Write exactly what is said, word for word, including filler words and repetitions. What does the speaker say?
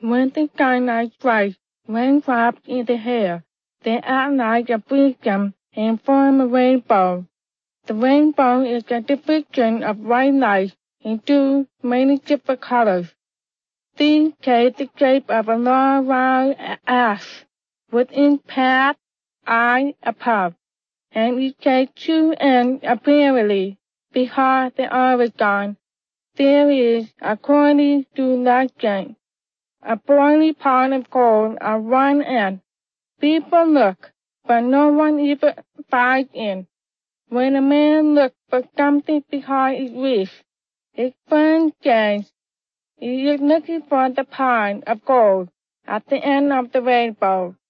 When the starlight strikes raindrops in the air, they act like a prism and form a rainbow. The rainbow is a division of white light into many different colors. These take the shape of a long round ash with its path eye above, and it takes two ends apparently because the origin. There is, according to legend, a boiling pot of gold on one end. People look, but no one even buys in. When a man looks for something behind his wish, his friend says he is looking for the pot of gold at the end of the rainbow.